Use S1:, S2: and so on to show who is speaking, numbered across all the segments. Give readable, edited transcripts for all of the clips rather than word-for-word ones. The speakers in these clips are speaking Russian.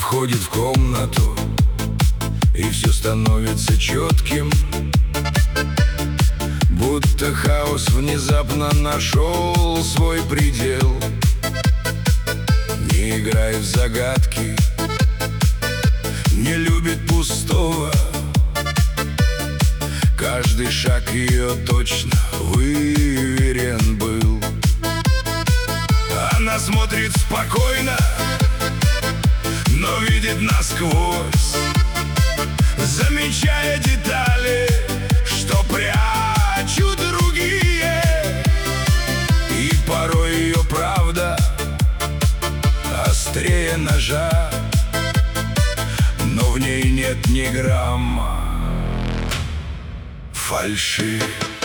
S1: входит в комнату, и все становится четким, будто хаос внезапно нашел свой предел. Не играет в загадки, не любит пустого. Каждый шаг ее точно выверен был. Она смотрит спокойно, но видит насквозь, замечая детали, что прячут другие. И порой ее правда острее ножа, но в ней нет ни грамма фальши.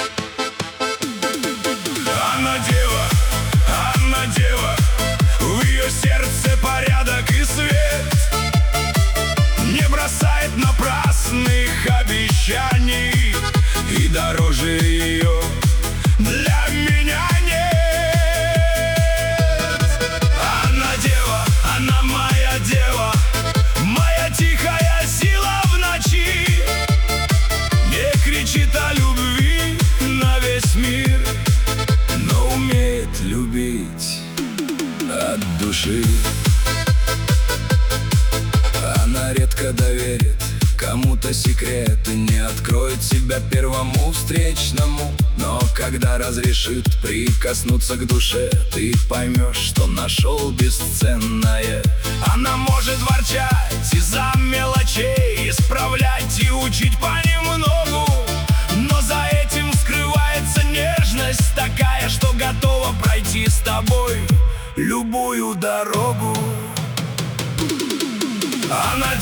S1: Она дева, в ее сердце порядок и свет. Не бросает напрасных обещаний, и дороже ее для меня нет. Она дева, она моя дева, моя тихая сила в ночи. Не кричит о любви на весь мир, но умеет любить от души. Она редко доверит кому-то секреты, не откроет себя первому встречному, но когда разрешит прикоснуться к душе, ты поймешь, что нашел бесценное. Она может ворчать из-за мелочей, исправлять и учить понемногу, но за этим скрывается нежность такая, что готова пройти с тобой любую дорогу. Она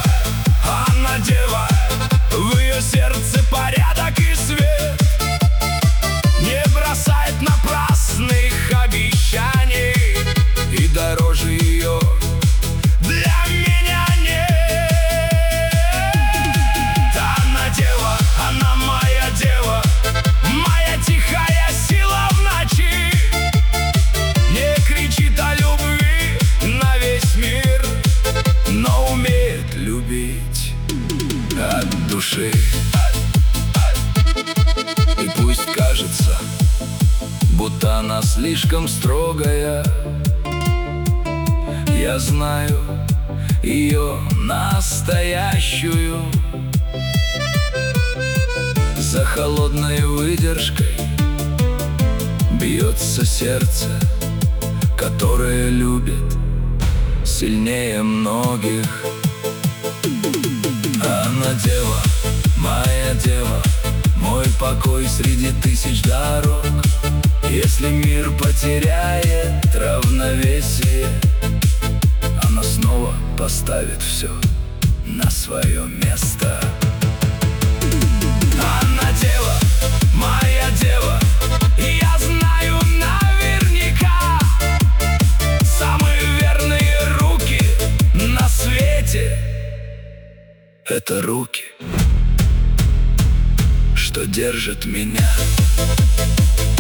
S1: дева, в ее сердце порядок и свет. Не бросает напрасных обещаний, и дороже ее для меня нет. Она дева, она моя дева, моя тихая сила в ночи. Не кричит о любви на весь мир, но умеет любить от души. И пусть кажется, будто она слишком строгая, я знаю ее настоящую. За холодной выдержкой бьется сердце, которое любит сильнее многих. Она дева, моя дева, мой покой среди тысяч дорог. Если мир потеряет равновесие, она снова поставит все на свое место. Она дева, моя дева, и я знаю наверняка, самые верные руки на свете — это руки, что держат меня.